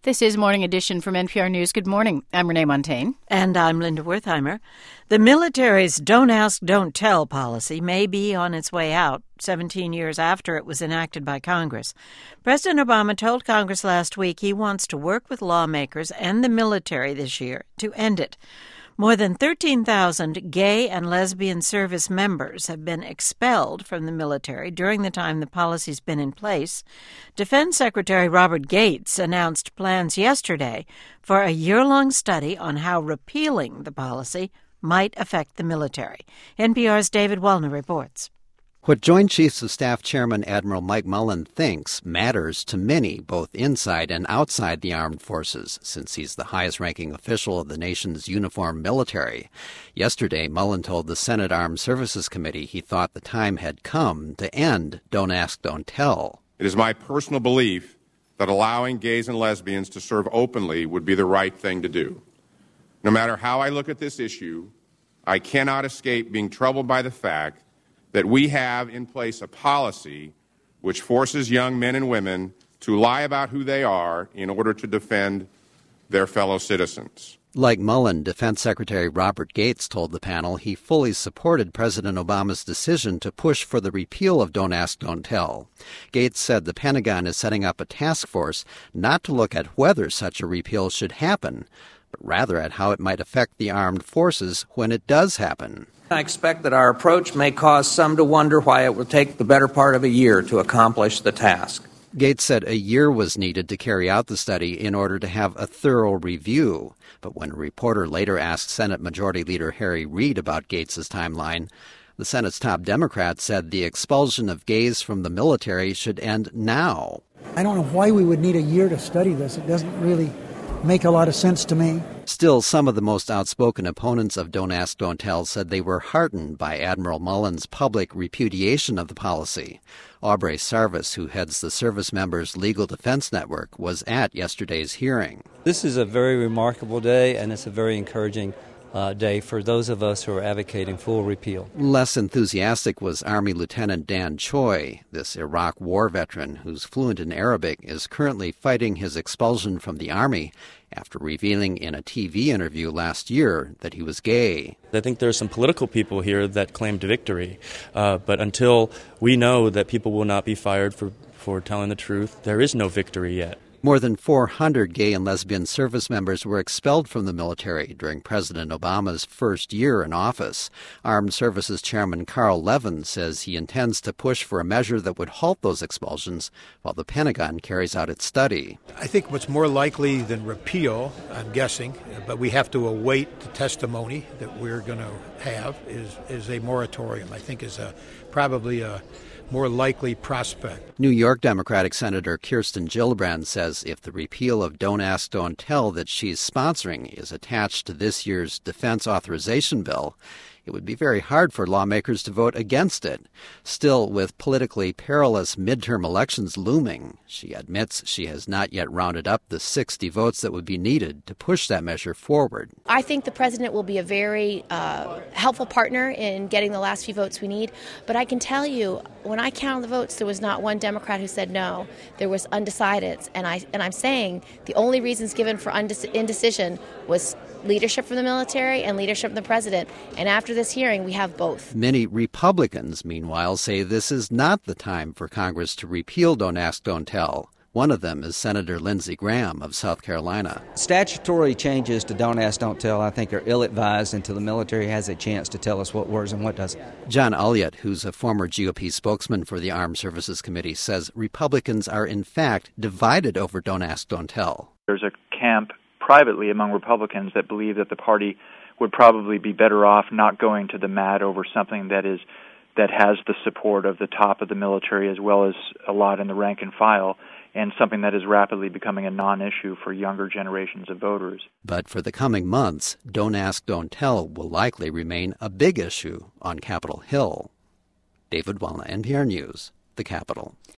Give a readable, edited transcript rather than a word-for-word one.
This is Morning Edition from NPR News. Good morning. I'm Renee Montaigne. And I'm Linda Wertheimer. The military's Don't Ask, Don't Tell policy may be on its way out 17 years after it was enacted by Congress. President Obama told Congress last week he wants to work with lawmakers and the military this year to end it. More than 13,000 gay and lesbian service members have been expelled from the military during the time the policy's been in place. Defense Secretary Robert Gates announced plans yesterday for a year-long study on how repealing the policy might affect the military. NPR's David Wellner reports. What Joint Chiefs of Staff Chairman Admiral Mike Mullen thinks matters to many, both inside and outside the armed forces, since he's the highest-ranking official of the nation's uniformed military. Yesterday, Mullen told the Senate Armed Services Committee he thought the time had come to end Don't Ask, Don't Tell. It is my personal belief that allowing gays and lesbians to serve openly would be the right thing to do. No matter how I look at this issue, I cannot escape being troubled by the fact that we have in place a policy which forces young men and women to lie about who they are in order to defend their fellow citizens. Like Mullen, Defense Secretary Robert Gates told the panel he fully supported President Obama's decision to push for the repeal of Don't Ask, Don't Tell. Gates said the Pentagon is setting up a task force not to look at whether such a repeal should happen, but rather at how it might affect the armed forces when it does happen. I expect that our approach may cause some to wonder why it will take the better part of a year to accomplish the task. Gates said a year was needed to carry out the study in order to have a thorough review. But when a reporter later asked Senate Majority Leader Harry Reid about Gates's timeline, the Senate's top Democrat said the expulsion of gays from the military should end now. I don't know why we would need a year to study this. It doesn't really make a lot of sense to me. Still, some of the most outspoken opponents of Don't Ask, Don't Tell said they were heartened by Admiral Mullen's public repudiation of the policy. Aubrey Sarvis, who heads the Service Members Legal Defense Network, was at yesterday's hearing. This is a very remarkable day, and it's a very encouraging day for those of us who are advocating full repeal. Less enthusiastic was Army Lieutenant Dan Choi. This Iraq war veteran, who's fluent in Arabic, is currently fighting his expulsion from the Army after revealing in a TV interview last year that he was gay. I think there are some political people here that claimed victory, but until we know that people will not be fired for telling the truth, there is no victory yet. More than 400 gay and lesbian service members were expelled from the military during President Obama's first year in office. Armed Services Chairman Carl Levin says he intends to push for a measure that would halt those expulsions while the Pentagon carries out its study. I think what's more likely than repeal, I'm guessing, but we have to await the testimony that we're going to have, is a moratorium. I think is probably a more likely prospect. New York Democratic Senator Kirsten Gillibrand says if the repeal of Don't Ask, Don't Tell that she's sponsoring is attached to this year's defense authorization bill, it would be very hard for lawmakers to vote against it. Still, with politically perilous midterm elections looming, she admits she has not yet rounded up the 60 votes that would be needed to push that measure forward. I think the president will be a very helpful partner in getting the last few votes we need. But I can tell you, when I counted the votes, there was not one Democrat who said no. There was undecideds. And I'm saying the only reasons given for indecision was leadership from the military and leadership from the president. And after this hearing, we have both. Many Republicans, meanwhile, say this is not the time for Congress to repeal Don't Ask, Don't Tell. One of them is Senator Lindsey Graham of South Carolina. Statutory changes to Don't Ask, Don't Tell, I think, are ill-advised until the military has a chance to tell us what works and what doesn't. John Elliott, who's a former GOP spokesman for the Armed Services Committee, says Republicans are, in fact, divided over Don't Ask, Don't Tell. There's a camp privately among Republicans that believe that the party would probably be better off not going to the mat over something that has the support of the top of the military as well as a lot in the rank and file, and something that is rapidly becoming a non-issue for younger generations of voters. But for the coming months, Don't Ask, Don't Tell will likely remain a big issue on Capitol Hill. David Wellner, NPR News, the Capitol.